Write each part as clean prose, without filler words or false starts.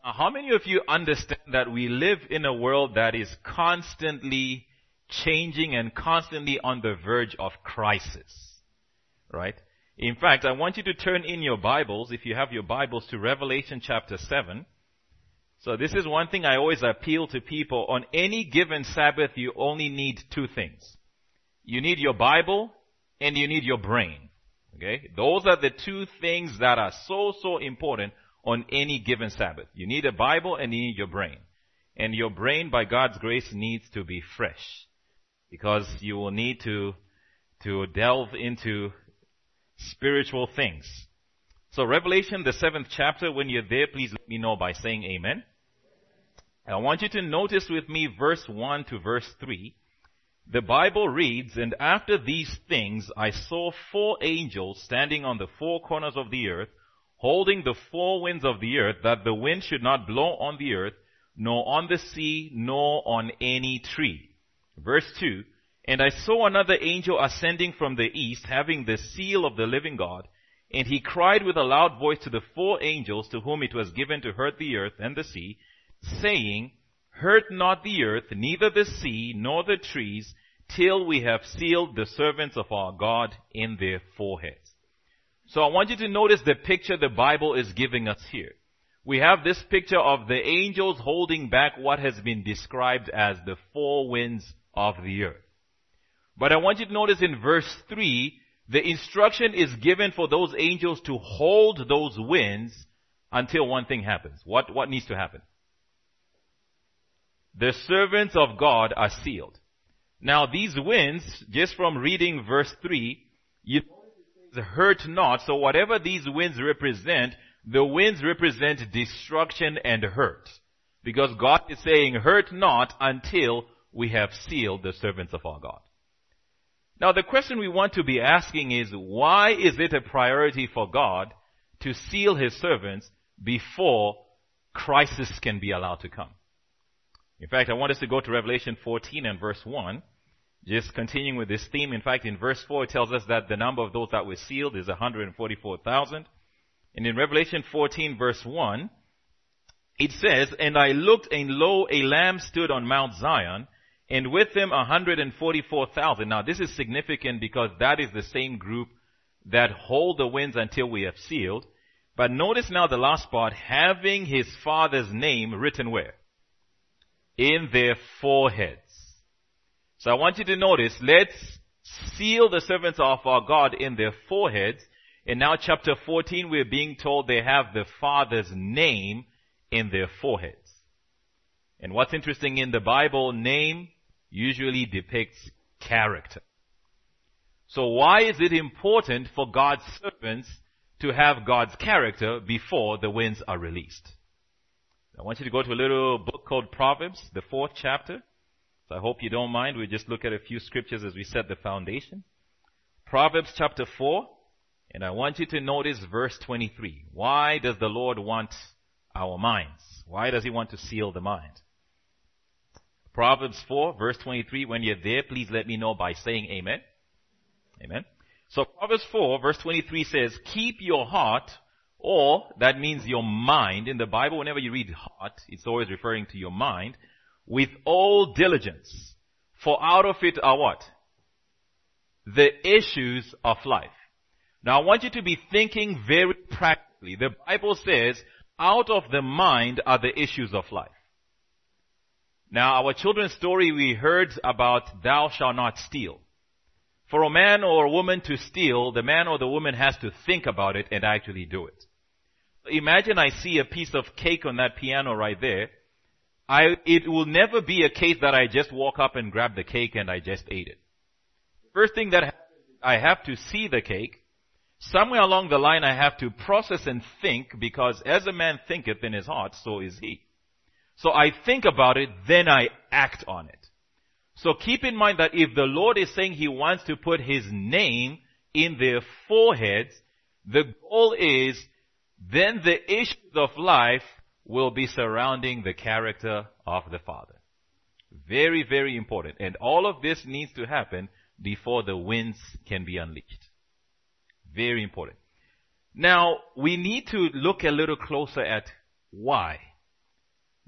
How many of you understand that we live in a world that is constantly changing and constantly on the verge of crisis? Right? In fact, I want you to turn in your Bibles, if you have your Bibles, to Revelation chapter 7. So this is one thing I always appeal to people. On any given Sabbath, you only need two things. You need your Bible and you need your brain. Okay? Those are the two things that are so important on any given Sabbath. You need a Bible and you need your brain. And your brain, by God's grace, needs to be fresh. Because you will need to delve into spiritual things. So Revelation, the 7th chapter, when you're there, please let me know by saying amen. I want you to notice with me verse 1 to verse 3. The Bible reads, "And after these things I saw 4 angels standing on the 4 corners of the earth, holding the 4 winds of the earth, that the wind should not blow on the earth, nor on the sea, nor on any tree." Verse 2, "And I saw another angel ascending from the east, having the seal of the living God. And he cried with a loud voice to the 4 angels to whom it was given to hurt the earth and the sea, saying, Hurt not the earth, neither the sea, nor the trees, till we have sealed the servants of our God in their foreheads." So I want you to notice the picture the Bible is giving us here. We have this picture of the angels holding back what has been described as the 4 winds of the earth. But I want you to notice in verse 3, the instruction is given for those angels to hold those winds until one thing happens. What needs to happen? The servants of God are sealed. Now these winds, just from reading verse 3, you hurt not. So whatever these winds represent, the winds represent destruction and hurt. Because God is saying, hurt not until we have sealed the servants of our God. Now the question we want to be asking is, why is it a priority for God to seal His servants before crisis can be allowed to come? In fact, I want us to go to Revelation 14 and verse 1. Just continuing with this theme. In fact, in verse 4, it tells us that the number of those that were sealed is 144,000. And in Revelation 14 verse 1, it says, "And I looked, and lo, a lamb stood on Mount Zion, and with him 144,000. Now this is significant because that is the same group that hold the winds until we have sealed. But notice now the last part, having his Father's name written where? In their foreheads. So I want you to notice, let's seal the servants of our God in their foreheads. In now chapter 14, we're being told they have the Father's name in their foreheads. And what's interesting in the Bible, name usually depicts character. So why is it important for God's servants to have God's character before the winds are released? I want you to go to a little book called Proverbs, the 4th chapter. So I hope you don't mind. We'll just look at a few scriptures as we set the foundation. Proverbs chapter 4, and I want you to notice verse 23. Why does the Lord want our minds? Why does He want to seal the mind? Proverbs 4, verse 23. When you're there, please let me know by saying amen. Amen. So Proverbs 4, verse 23 says, "Keep your heart," or that means your mind. In the Bible, whenever you read heart, it's always referring to your mind. "With all diligence, for out of it are what? The issues of life." Now I want you to be thinking very practically. The Bible says, out of the mind are the issues of life. Now our children's story, we heard about "thou shalt not steal." For a man or a woman to steal, the man or the woman has to think about it and actually do it. Imagine I see a piece of cake on that piano right there. It will never be a case that I just walk up and grab the cake and I just ate it. First thing that happens is I have to see the cake. Somewhere along the line I have to process and think, because as a man thinketh in his heart, so is he. So I think about it, then I act on it. So keep in mind that if the Lord is saying He wants to put His name in their foreheads, the goal is then the issues of life will be surrounding the character of the Father. Very, very important. And all of this needs to happen before the winds can be unleashed. Very important. Now, we need to look a little closer at why.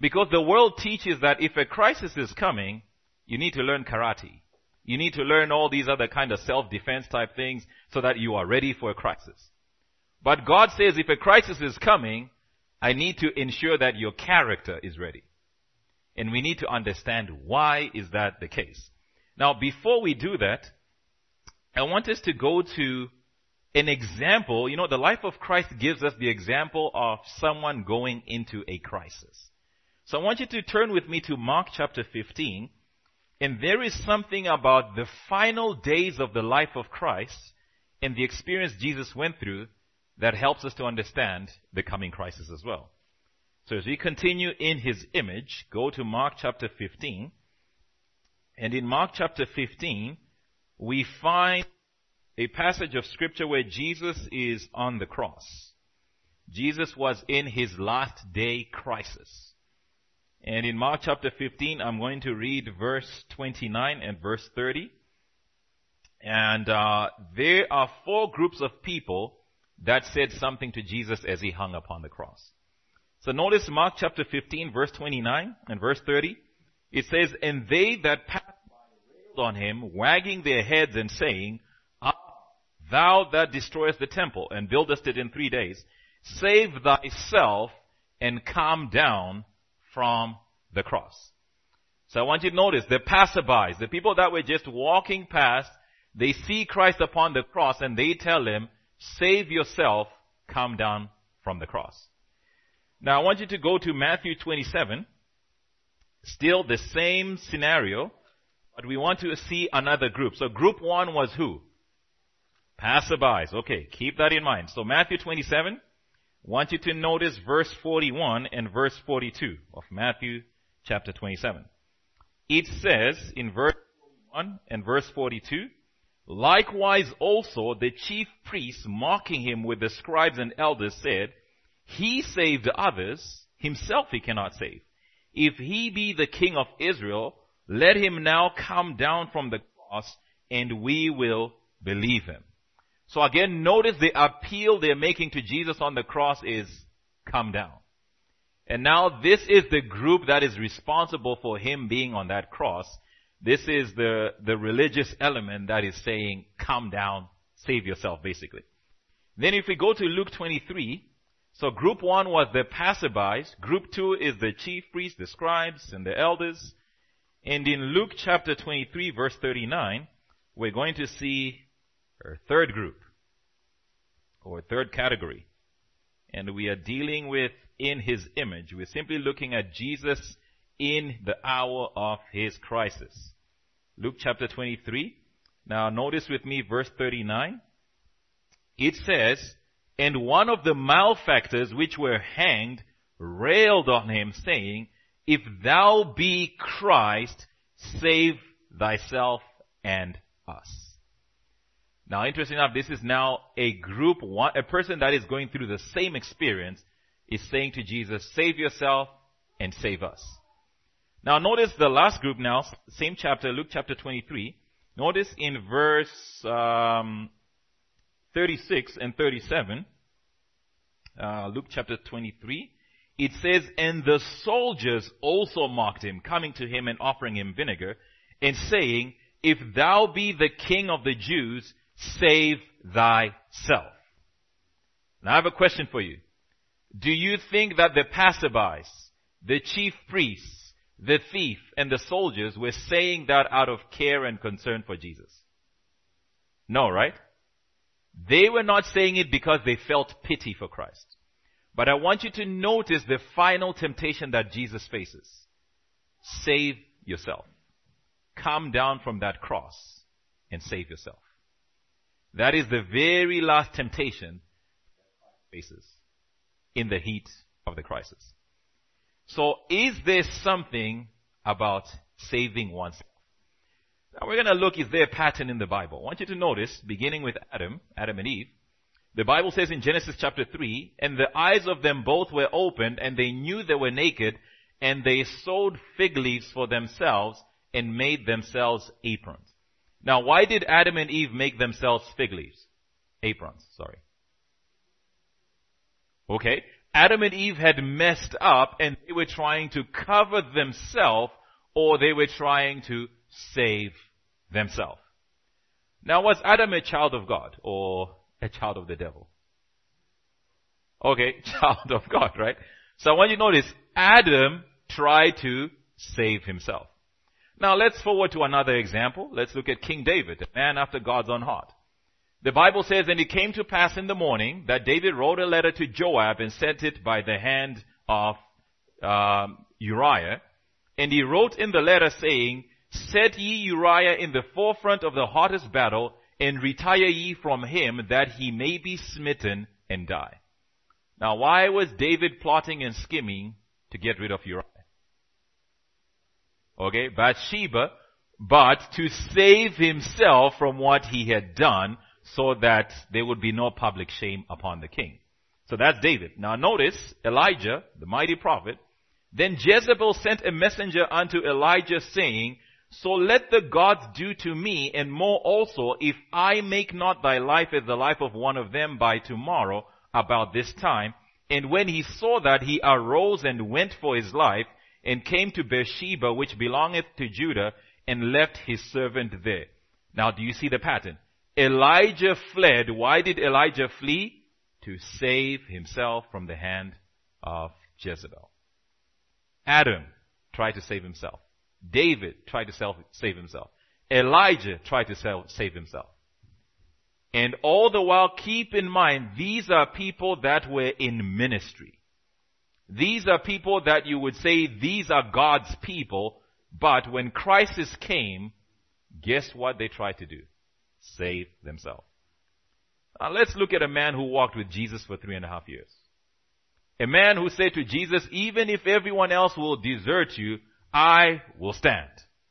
Because the world teaches that if a crisis is coming, you need to learn karate. You need to learn all these other kind of self-defense type things so that you are ready for a crisis. But God says if a crisis is coming, I need to ensure that your character is ready. And we need to understand why is that the case. Now, before we do that, I want us to go to an example. You know, the life of Christ gives us the example of someone going into a crisis. So I want you to turn with me to Mark chapter 15. And there is something about the final days of the life of Christ and the experience Jesus went through that helps us to understand the coming crisis as well. So as we continue in his image, go to Mark chapter 15. And in Mark chapter 15, we find a passage of scripture where Jesus is on the cross. Jesus was in his last day crisis. And in Mark chapter 15, I'm going to read verse 29 and verse 30. And there are four groups of people that said something to Jesus as he hung upon the cross. So notice Mark chapter 15, verse 29 and verse 30. It says, "And they that passed by railed on him, wagging their heads and saying, Thou that destroyest the temple and buildest it in 3 days, save thyself and come down from the cross." So I want you to notice the passerbys, the people that were just walking past, they see Christ upon the cross and they tell him, "Save yourself, come down from the cross." Now I want you to go to Matthew 27. Still the same scenario, but we want to see another group. So group one was who? Passerbys. Okay, keep that in mind. So Matthew 27, I want you to notice verse 41 and verse 42 of Matthew chapter 27. It says in verse 41 and verse 42, "Likewise also the chief priests, mocking him with the scribes and elders, said, He saved others, himself he cannot save. If he be the King of Israel, let him now come down from the cross, and we will believe him." So again, notice the appeal they're making to Jesus on the cross is, come down. And now this is the group that is responsible for him being on that cross. This is the religious element that is saying, come down, save yourself, basically. Then if we go to Luke 23, so group one was the passerbys. Group two is the chief priests, the scribes, and the elders. And in Luke chapter 23, verse 39, we're going to see our third group, or third category. And we are dealing with in his image. We're simply looking at Jesus in the hour of his crisis. Luke chapter 23. Now notice with me verse 39. It says, "And one of the malefactors which were hanged railed on him, saying, If thou be Christ, save thyself and us." Now, interesting enough, this is now a group, a person that is going through the same experience is saying to Jesus, "Save yourself and save us." Now, notice the last group now, same chapter, Luke chapter 23. Notice in verse 36 and 37, Luke chapter 23, it says, "And the soldiers also mocked him, coming to him and offering him vinegar, and saying, If thou be the King of the Jews, save thyself." Now I have a question for you. Do you think that the passerbys, the chief priests, the thief, and the soldiers were saying that out of care and concern for Jesus? No, right? They were not saying it because they felt pity for Christ. But I want you to notice the final temptation that Jesus faces. Save yourself. Come down from that cross and save yourself. That is the very last temptation he faces in the heat of the crisis. So is there something about saving oneself? Now we're going to look, is there a pattern in the Bible? I want you to notice, beginning with Adam and Eve, the Bible says in Genesis chapter 3, "And the eyes of them both were opened, and they knew they were naked, and they sewed fig leaves for themselves and made themselves aprons." Now, why did Adam and Eve make themselves fig leaves? Aprons, sorry. Okay. Adam and Eve had messed up and they were trying to cover themselves, or they were trying to save themselves. Now, was Adam a child of God or a child of the devil? Okay, child of God, right? So I want you to notice, Adam tried to save himself. Now let's forward to another example. Let's look at King David, a man after God's own heart. The Bible says, and it came to pass in the morning that David wrote a letter to Joab and sent it by the hand of Uriah. And he wrote in the letter saying, set ye Uriah in the forefront of the hottest battle, and retire ye from him, that he may be smitten and die. Now, why was David plotting and scheming to get rid of Uriah? Okay, Bathsheba, but to save himself from what he had done, so that there would be no public shame upon the king. So that's David. Now notice, Elijah, the mighty prophet, then Jezebel sent a messenger unto Elijah, saying, so let the gods do to me, and more also, if I make not thy life as the life of one of them by tomorrow, about this time. And when he saw that, he arose and went for his life, and came to Beersheba, which belongeth to Judah, and left his servant there. Now, do you see the pattern? Elijah fled. Why did Elijah flee? To save himself from the hand of Jezebel. Adam tried to save himself. David tried to save himself. Elijah tried to save himself. And all the while, keep in mind, these are people that were in ministry. These are people that you would say, these are God's people, but when crisis came, guess what they tried to do? Save themselves. Now let's look at a man who walked with Jesus for 3.5 years. A man who said to Jesus, even if everyone else will desert you, I will stand.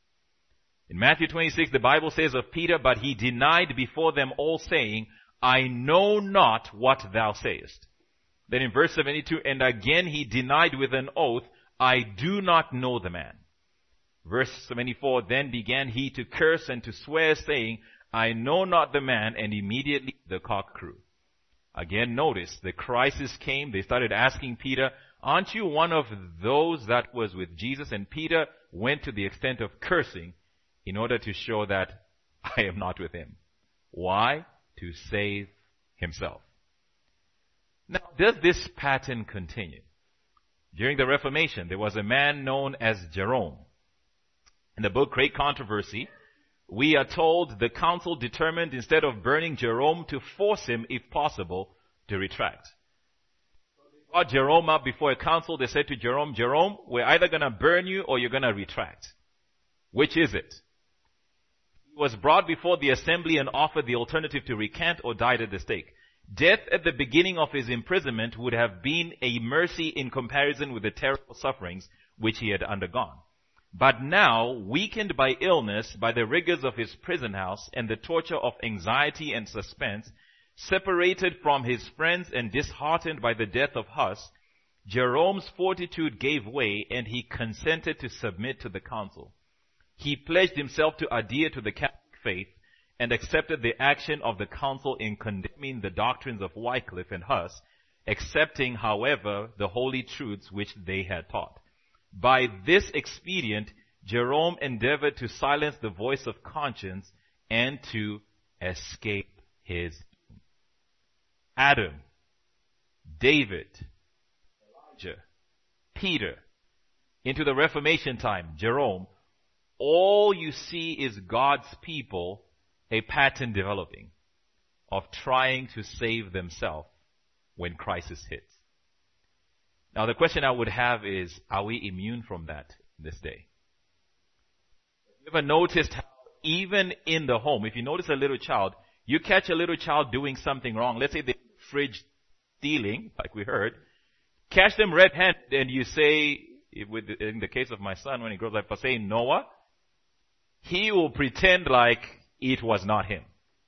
In Matthew 26, the Bible says of Peter, but he denied before them all, saying, I know not what thou sayest. Then in verse 72, and again he denied with an oath, I do not know the man. Verse 74, then began he to curse and to swear, saying, I know not the man, and immediately the cock crew. Again, notice, the crisis came. They started asking Peter, aren't you one of those that was with Jesus? And Peter went to the extent of cursing in order to show that I am not with him. Why? To save himself. Now, does this pattern continue? During the Reformation, there was a man known as Jerome. In the book Great Controversy, we are told the council determined, instead of burning Jerome, to force him, if possible, to retract. They brought Jerome up before a council. They said to Jerome, Jerome, we're either going to burn you or you're going to retract. Which is it? He was brought before the assembly and offered the alternative to recant or die at the stake. Death at the beginning of his imprisonment would have been a mercy in comparison with the terrible sufferings which he had undergone. But now, weakened by illness, by the rigors of his prison house, and the torture of anxiety and suspense, separated from his friends and disheartened by the death of Huss, Jerome's fortitude gave way, and he consented to submit to the council. He pledged himself to adhere to the Catholic faith, and accepted the action of the council in condemning the doctrines of Wycliffe and Huss, accepting, however, the holy truths which they had taught. By this expedient, Jerome endeavored to silence the voice of conscience and to escape his doom. Adam, David, Elijah, Peter, into the Reformation time, Jerome, all you see is God's people, a pattern developing of trying to save themselves when crisis hits. Now the question I would have is, are we immune from that this day? Have you ever noticed how even in the home, if you notice a little child, you catch a little child doing something wrong, let's say the fridge stealing, like we heard, catch them red-handed and you say, in the case of my son when he grows up, for saying Noah, he will pretend like it was not him.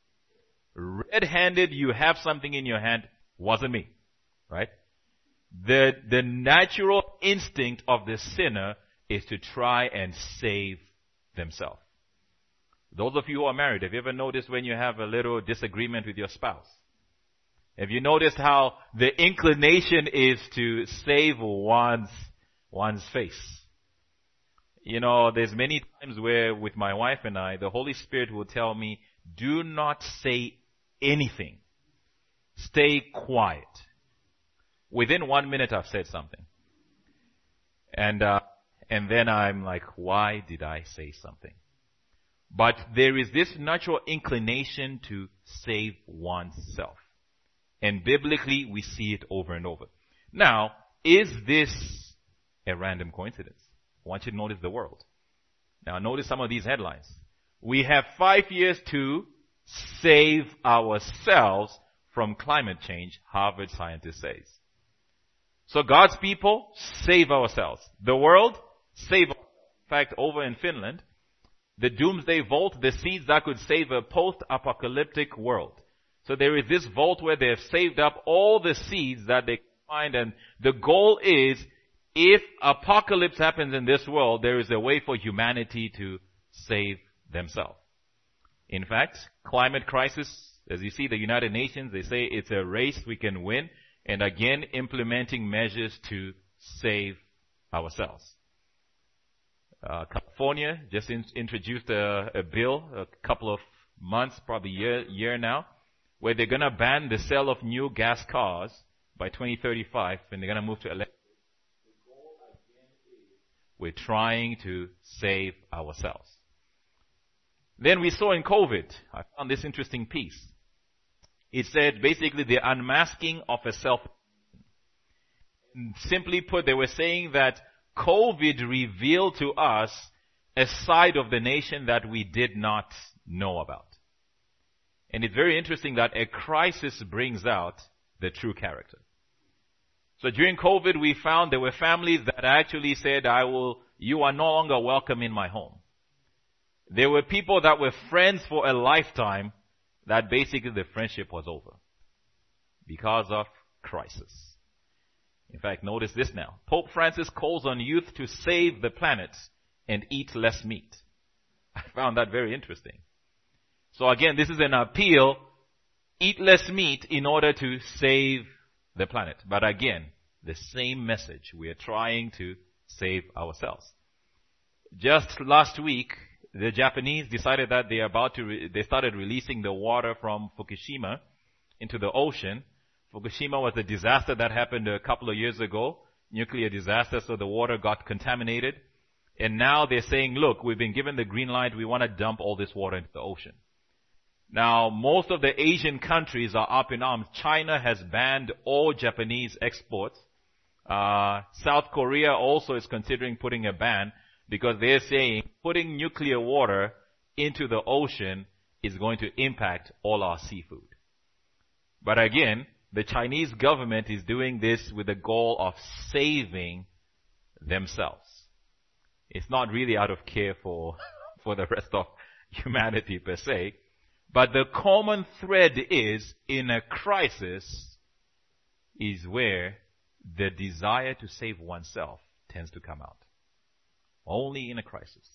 Red-handed, you have something in your hand, wasn't me. Right? The natural instinct of the sinner is to try and save themselves. Those of you who are married, have you ever noticed when you have a little disagreement with your spouse? Have you noticed how the inclination is to save one's face? You know, there's many times where with my wife and I, the Holy Spirit will tell me, do not say anything. Stay quiet. Within 1 minute I've said something. And then I'm like, why did I say something? But there is this natural inclination to save oneself. And biblically, we see it over and over. Now, is this a random coincidence? I want you to notice the world. Now, notice some of these headlines. We have 5 years to save ourselves from climate change, Harvard scientist says. So God's people, save ourselves. The world, save ourselves. In fact, over in Finland, the Doomsday Vault, the seeds that could save a post-apocalyptic world. So there is this vault where they have saved up all the seeds that they can find, and the goal is, if apocalypse happens in this world, there is a way for humanity to save themselves. In fact, climate crisis, as you see the United Nations, they say it's a race we can win, and again implementing measures to save ourselves. California just introduced a bill a couple of months, probably year now, where they're going to ban the sale of new gas cars by 2035, and they're going to move to electric. The goal again is we're trying to save ourselves. Then we saw in COVID, I found this interesting piece. It said basically the unmasking of a self. Simply put, they were saying that COVID revealed to us a side of the nation that we did not know about. And it's very interesting that a crisis brings out the true character. So during COVID, we found there were families that actually said, you are no longer welcome in my home. There were people that were friends for a lifetime that basically the friendship was over because of crisis. In fact, notice this now. Pope Francis calls on youth to save the planet and eat less meat. I found that very interesting. So again, this is an appeal, eat less meat in order to save the planet. But again, the same message. We are trying to save ourselves. Just last week, the Japanese decided that they started releasing the water from Fukushima into the ocean. Fukushima was a disaster that happened a couple of years ago, nuclear disaster, so the water got contaminated. And now they're saying, look, we've been given the green light, we want to dump all this water into the ocean. Now, most of the Asian countries are up in arms. China has banned all Japanese exports. South Korea also is considering putting a ban because they're saying putting nuclear water into the ocean is going to impact all our seafood. But again, the Chinese government is doing this with the goal of saving themselves. It's not really out of care for the rest of humanity per se. But the common thread is, in a crisis, is where the desire to save oneself tends to come out. Only in a crisis.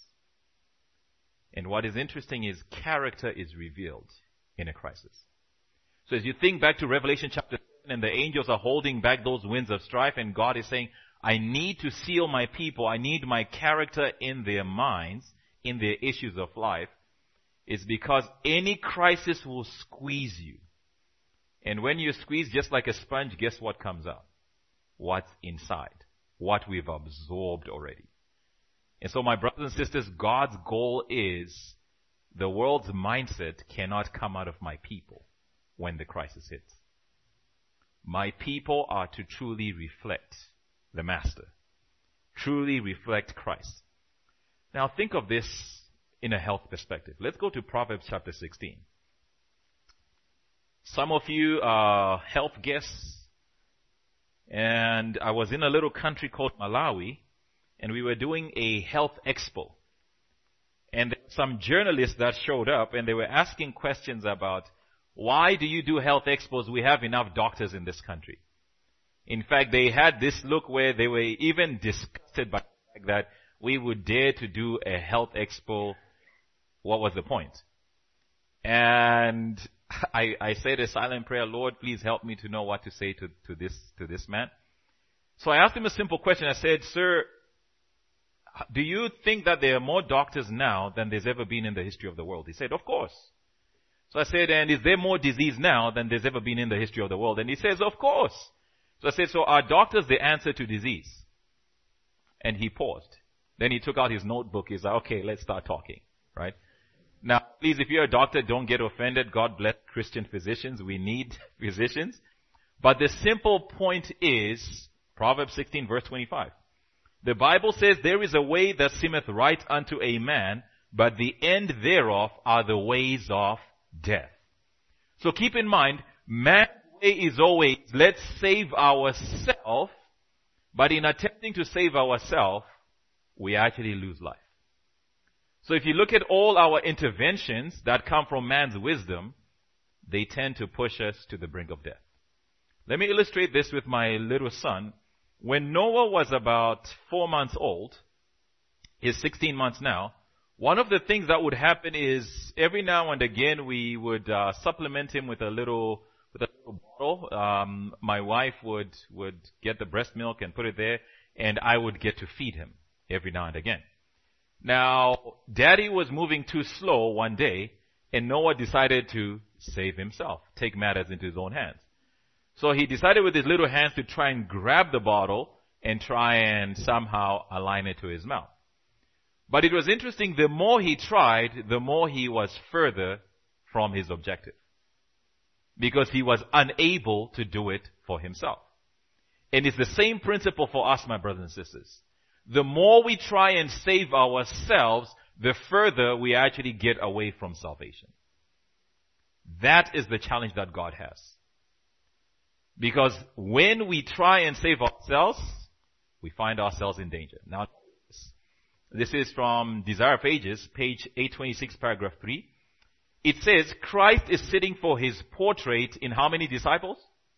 And what is interesting is character is revealed in a crisis. So as you think back to Revelation chapter 7, and the angels are holding back those winds of strife, and God is saying, I need to seal my people, I need my character in their minds, in their issues of life, is because any crisis will squeeze you. And when you squeeze just like a sponge, guess what comes out? What's inside. What we've absorbed already. And so my brothers and sisters, God's goal is the world's mindset cannot come out of my people when the crisis hits. My people are to truly reflect the Master. Truly reflect Christ. Now think of this in a health perspective. Let's go to Proverbs chapter 16. Some of you are health guests, and I was in a little country called Malawi, and we were doing a health expo. And some journalists that showed up, and they were asking questions about, why do you do health expos? We have enough doctors in this country. In fact, they had this look where they were even disgusted by the fact that we would dare to do a health expo. What was the point? And I said a silent prayer, Lord, please help me to know what to say to this man. So I asked him a simple question. I said, sir, do you think that there are more doctors now than there's ever been in the history of the world? He said, of course. So I said, and is there more disease now than there's ever been in the history of the world? And he says, of course. So I said, so are doctors the answer to disease? And he paused. Then he took out his notebook. He's like, okay, let's start talking, right? Now, please, if you're a doctor, don't get offended. God bless Christian physicians. We need physicians. But the simple point is, Proverbs 16 verse 25. The Bible says, there is a way that seemeth right unto a man, but the end thereof are the ways of death. So keep in mind, man's way is always, let's save ourselves, but in attempting to save ourselves, we actually lose life. So if you look at all our interventions that come from man's wisdom, they tend to push us to the brink of death. Let me illustrate this with my little son. When Noah was about 4 months old, he's 16 months now, one of the things that would happen is every now and again we would supplement him with a little bottle. My wife would get the breast milk and put it there, and I would get to feed him every now and again. Now, Daddy was moving too slow one day, and Noah decided to save himself, take matters into his own hands. So he decided with his little hands to try and grab the bottle and try and somehow align it to his mouth. But it was interesting, the more he tried, the more he was further from his objective. Because he was unable to do it for himself. And it's the same principle for us, my brothers and sisters. The more we try and save ourselves, the further we actually get away from salvation. That is the challenge that God has. Because when we try and save ourselves, we find ourselves in danger. Now, this is from Desire of Ages, page 826, paragraph 3. It says, Christ is sitting for his portrait in how many disciples?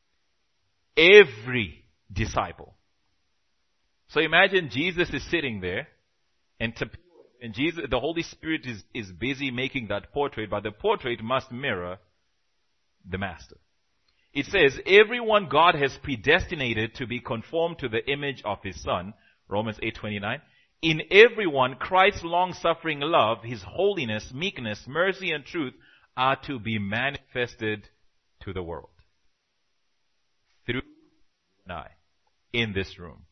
Every disciple. So imagine Jesus is sitting there, and Jesus, the Holy Spirit is busy making that portrait, but the portrait must mirror the Master. It says, everyone God has predestinated to be conformed to the image of his Son, Romans 8:29. In everyone, Christ's long-suffering love, his holiness, meekness, mercy, and truth are to be manifested to the world. Through you and I, in this room.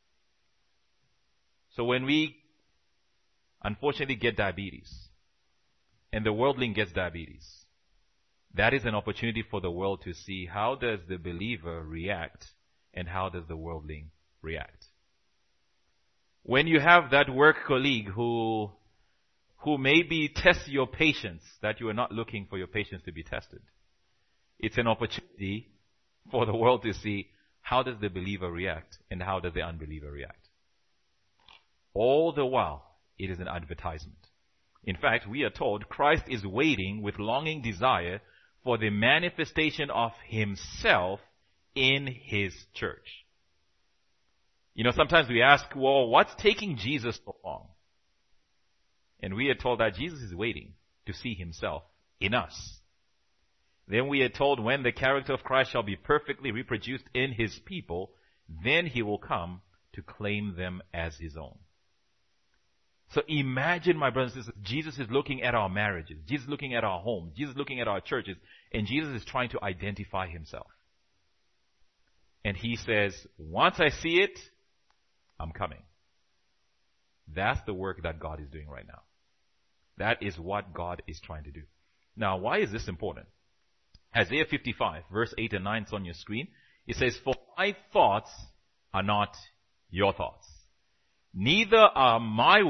So when we unfortunately get diabetes, and the worldling gets diabetes, that is an opportunity for the world to see how does the believer react and how does the worldling react. When you have that work colleague who maybe tests your patience, that you are not looking for your patience to be tested, it's an opportunity for the world to see how does the believer react and how does the unbeliever react. All the while, it is an advertisement. In fact, we are told Christ is waiting with longing desire for the manifestation of himself in his church. You know, sometimes we ask, well, what's taking Jesus so long? And we are told that Jesus is waiting to see himself in us. Then we are told when the character of Christ shall be perfectly reproduced in his people, then he will come to claim them as his own. So imagine, my brothers and sisters, Jesus is looking at our marriages. Jesus is looking at our homes. Jesus is looking at our churches. And Jesus is trying to identify himself. And he says, once I see it, I'm coming. That's the work that God is doing right now. That is what God is trying to do. Now, why is this important? Isaiah 55, verse 8 and 9 is on your screen. It says, for my thoughts are not your thoughts. Neither are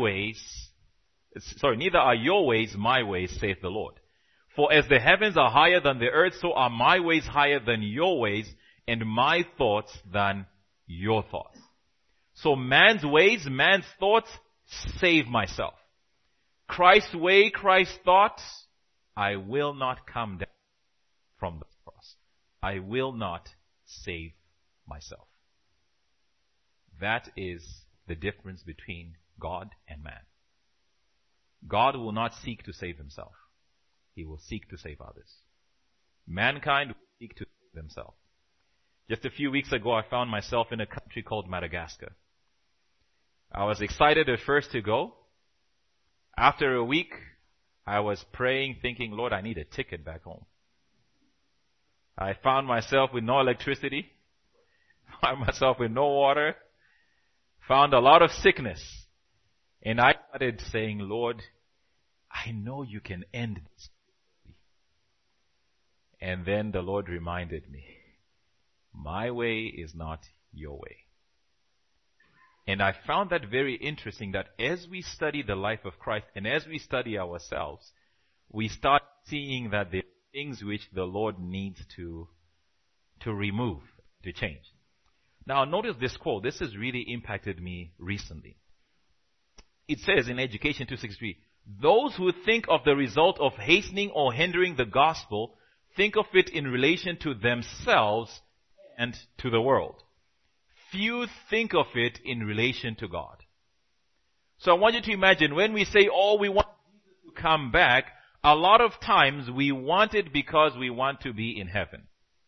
your ways my ways, saith the Lord. For as the heavens are higher than the earth, so are my ways higher than your ways, and my thoughts than your thoughts. So man's ways, man's thoughts, save myself. Christ's way, Christ's thoughts, I will not come down from the cross. I will not save myself. That is the difference between God and man. God will not seek to save himself. He will seek to save others. Mankind will seek to save themselves. Just a few weeks ago, I found myself in a country called Madagascar. I was excited at first to go. After a week, I was praying, thinking, Lord, I need a ticket back home. I found myself with no electricity, found myself with no water, found a lot of sickness. And I started saying, Lord, I know you can end this. And then the Lord reminded me, my way is not your way. And I found that very interesting, that as we study the life of Christ and as we study ourselves, we start seeing that there are things which the Lord needs to remove, to change. Now notice this quote. This has really impacted me recently. It says in Education 263, those who think of the result of hastening or hindering the gospel think of it in relation to themselves and to the world. Few think of it in relation to God. So I want you to imagine when we say, oh, we want Jesus to come back, a lot of times we want it because we want to be in heaven.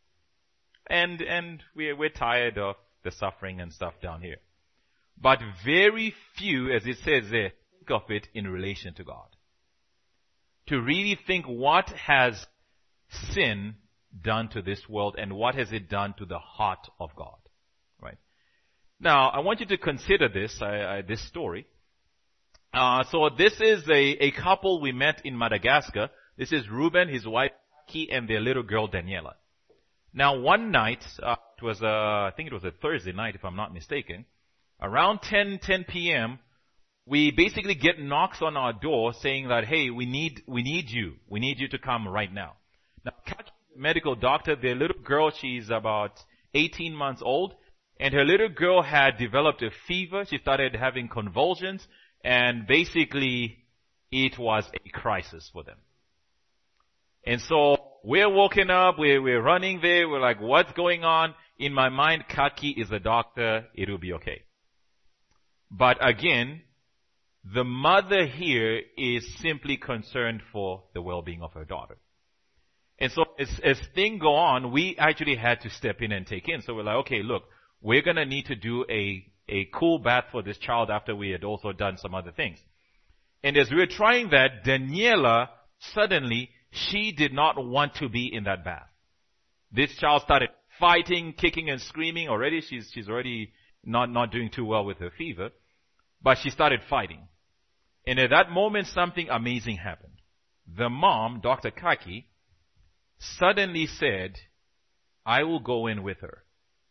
And we're tired of the suffering and stuff down here. But very few, as it says there, think of it in relation to God. To really think, what has sin done to this world and what has it done to the heart of God? Right? Now, I want you to consider this story. So this is a couple we met in Madagascar. This is Ruben, his wife, Kaki, and their little girl, Daniela. Now, one night, I think it was a Thursday night, if I'm not mistaken, around 10 p.m., we basically get knocks on our door saying that, hey, we need you. We need you to come right now. Now, Kaki, medical doctor, their little girl, she's about 18 months old, and her little girl had developed a fever. She started having convulsions, and basically it was a crisis for them. And so we're woken up, we're running there, we're like, what's going on? In my mind, Kaki is a doctor, it'll be okay. But again, the mother here is simply concerned for the well-being of her daughter. And so as things go on, we actually had to step in and take in. So we're like, okay, look, we're going to need to do a cool bath for this child after we had also done some other things. And as we were trying that, Daniela, suddenly, she did not want to be in that bath. This child started fighting, kicking and screaming. Already, she's already not doing too well with her fever. But she started fighting. And at that moment, something amazing happened. The mom, Dr. Kaki, suddenly said, I will go in with her.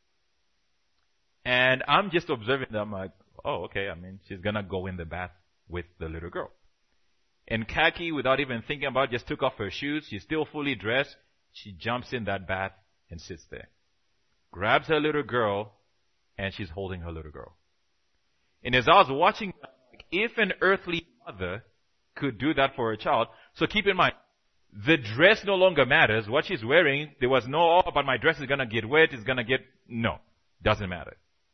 And I'm just observing them like, oh, okay, she's gonna go in the bath with the little girl. And Kaki, without even thinking about it, just took off her shoes. She's still fully dressed. She jumps in that bath and sits there. Grabs her little girl, and she's holding her little girl. And as I was watching, if an earthly mother could do that for her child, so keep in mind, the dress no longer matters. What she's wearing, there was no, oh, but my dress is gonna get wet, no, doesn't matter.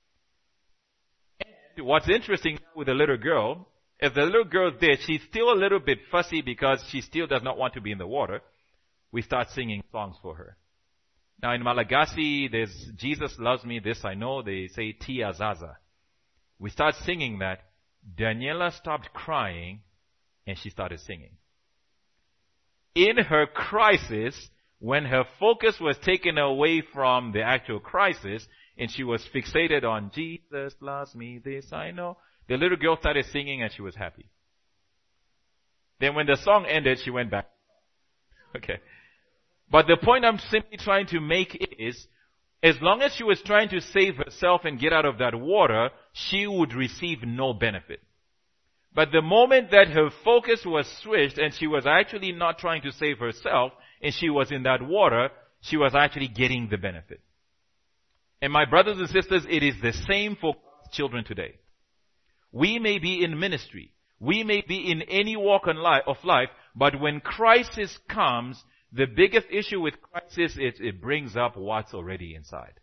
And what's interesting with the little girl, as the little girl's there, she's still a little bit fussy because she still does not want to be in the water. We start singing songs for her. Now in Malagasy, there's Jesus Loves Me, this I know, they say Tia Zaza. We start singing that. Daniela stopped crying and she started singing. In her crisis, when her focus was taken away from the actual crisis and she was fixated on Jesus loves me, this I know, the little girl started singing and she was happy. Then when the song ended, she went back. Okay. But the point I'm simply trying to make is, as long as she was trying to save herself and get out of that water, she would receive no benefit. But the moment that her focus was switched and she was actually not trying to save herself and she was in that water, she was actually getting the benefit. And my brothers and sisters, it is the same for children today. We may be in ministry. We may be in any walk of life, but when crisis comes, the biggest issue with crisis is it brings up what's already inside.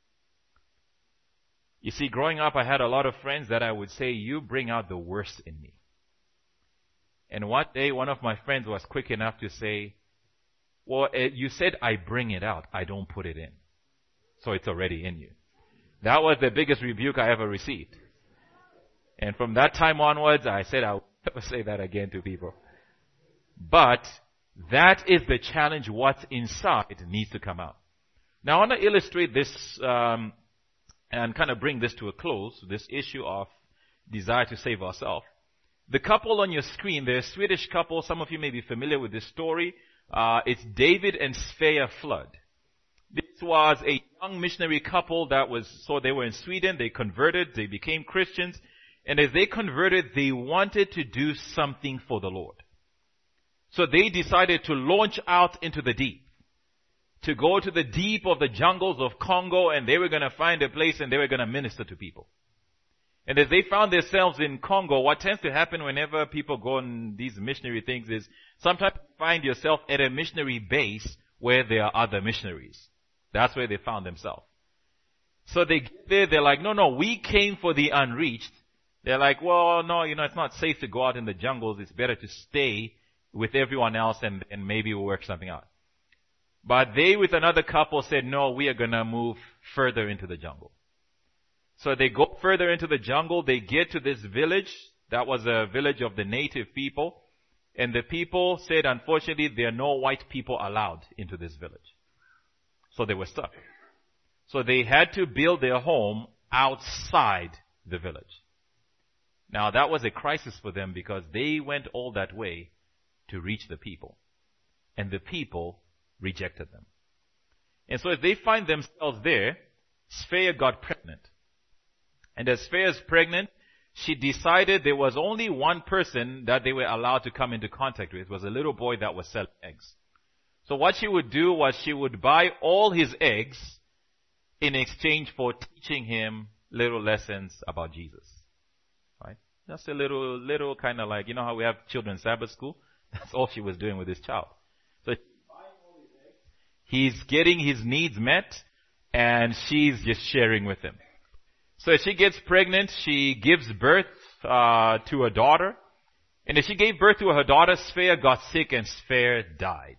You see, growing up, I had a lot of friends that I would say, you bring out the worst in me. And one day, one of my friends was quick enough to say, Well, you said I bring it out. I don't put it in. So it's already in you. That was the biggest rebuke I ever received. And from that time onwards, I said I would never say that again to people. But that is the challenge. What's inside needs to come out. Now, I want to illustrate this and kind of bring this to a close, this issue of desire to save ourselves. The couple on your screen, they're a Swedish couple. Some of you may be familiar with this story. It's David and Svea Flood. This was a young missionary couple they were in Sweden. They converted. They became Christians. And as they converted, they wanted to do something for the Lord. So they decided to launch out into the deep, to go to the deep of the jungles of Congo, and they were going to find a place and they were going to minister to people. And as they found themselves in Congo, what tends to happen whenever people go on these missionary things is sometimes you find yourself at a missionary base where there are other missionaries. That's where they found themselves. So they get there, they're like, no, we came for the unreached. They're like, well, no, it's not safe to go out in the jungles. It's better to stay with everyone else and maybe we'll work something out. But they, with another couple, said, no, we are going to move further into the jungle. So they go further into the jungle. They get to this village. That was a village of the native people. And the people said, unfortunately, there are no white people allowed into this village. So they were stuck. So they had to build their home outside the village. Now that was a crisis for them because they went all that way to reach the people. And the people rejected them. And so as they find themselves there, Svea got pregnant. And as Svea's pregnant, she decided there was only one person that they were allowed to come into contact with. It was a little boy that was selling eggs. So what she would do was she would buy all his eggs in exchange for teaching him little lessons about Jesus. Right? Just a little kind of like, how we have children's Sabbath school? That's all she was doing with this child. So she's buying all his eggs. He's getting his needs met, and she's just sharing with him. So as she gets pregnant, she gives birth to a daughter. And as she gave birth to her daughter, Svea got sick and Svea died.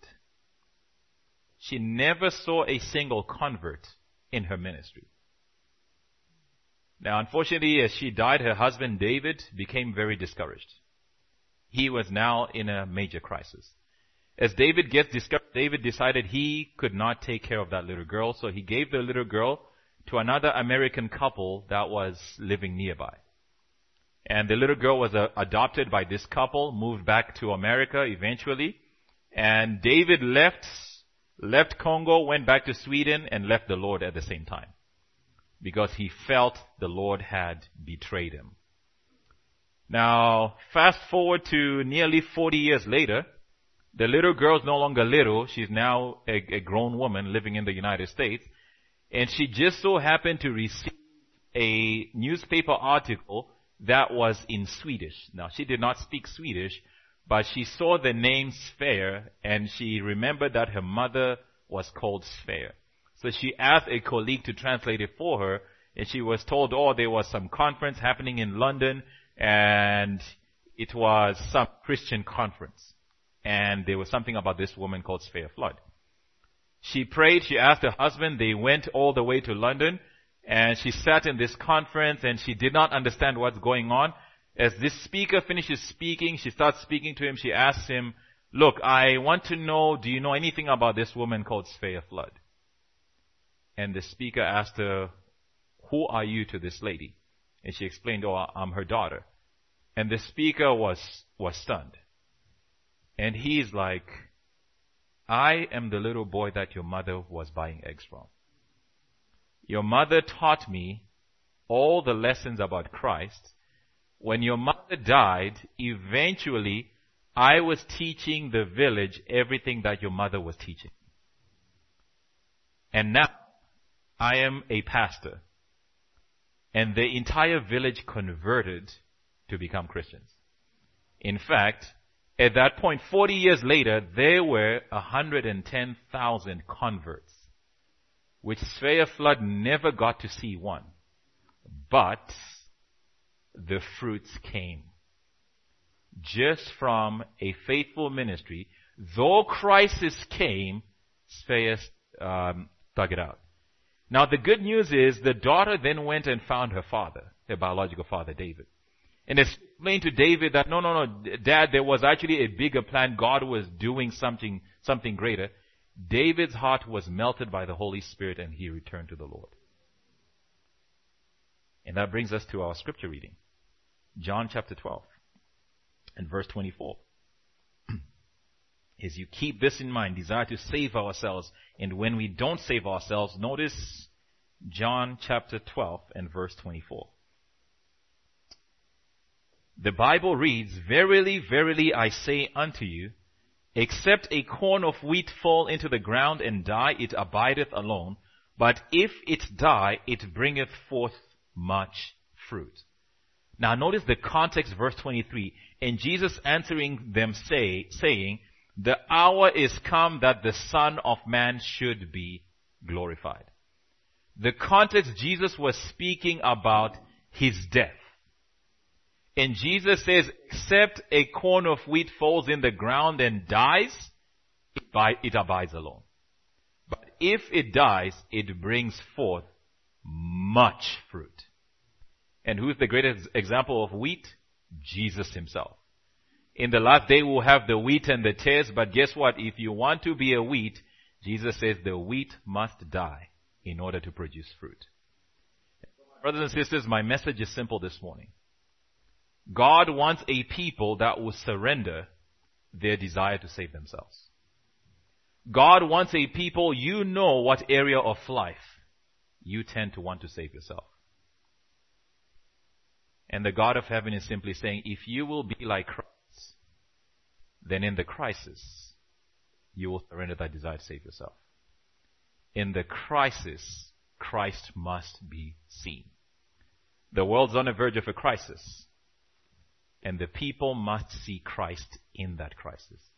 She never saw a single convert in her ministry. Now, unfortunately, as she died, her husband David became very discouraged. He was now in a major crisis. As David gets discouraged, David decided he could not take care of that little girl, so he gave the little girl to another American couple that was living nearby. And the little girl was adopted by this couple, moved back to America eventually, and David left Congo, went back to Sweden, and left the Lord at the same time. Because he felt the Lord had betrayed him. Now, fast forward to nearly 40 years later, the little girl is no longer little. She's now a grown woman living in the United States. And she just so happened to receive a newspaper article that was in Swedish. Now, she did not speak Swedish, but she saw the name Svea, and she remembered that her mother was called Svea. So she asked a colleague to translate it for her, and she was told, there was some conference happening in London, and it was some Christian conference. And there was something about this woman called Svea Flood. She prayed, she asked her husband, they went all the way to London, and she sat in this conference, and she did not understand what's going on. As this speaker finishes speaking, she starts speaking to him, she asks him, look, I want to know, do you know anything about this woman called Svea Flood? And the speaker asked her, who are you to this lady? And she explained, I'm her daughter. And the speaker was stunned. And he's like, I am the little boy that your mother was buying eggs from. Your mother taught me all the lessons about Christ. When your mother died, eventually I was teaching the village everything that your mother was teaching. And now I am a pastor. And the entire village converted to become Christians. In fact, at that point, 40 years later, there were 110,000 converts, which Svea Flood never got to see one. But the fruits came just from a faithful ministry Though crisis came, spare dug it out. Now the good news is the daughter then went and found her father, her biological father, David. And explained to David that, no, Dad, there was actually a bigger plan. God was doing something greater. David's heart was melted by the Holy Spirit and he returned to the Lord. And that brings us to our scripture reading. John chapter 12 and verse 24. As you keep this in mind, desire to save ourselves, and when we don't save ourselves, notice John chapter 12 and verse 24. The Bible reads, Verily, verily, I say unto you, except a corn of wheat fall into the ground and die, it abideth alone. But if it die, it bringeth forth much fruit. Now notice the context, verse 23. And Jesus answering them saying, the hour is come that the Son of Man should be glorified. The context, Jesus was speaking about his death. And Jesus says, except a corn of wheat falls in the ground and dies, it abides alone. But if it dies, it brings forth much fruit. And who's the greatest example of wheat? Jesus himself. In the last day we'll have the wheat and the tares, but guess what? If you want to be a wheat, Jesus says the wheat must die in order to produce fruit. Brothers and sisters, my message is simple this morning. God wants a people that will surrender their desire to save themselves. God wants a people, you know what area of life you tend to want to save yourself. And the God of heaven is simply saying, if you will be like Christ, then in the crisis, you will surrender that desire to save yourself. In the crisis, Christ must be seen. The world's on the verge of a crisis, and the people must see Christ in that crisis.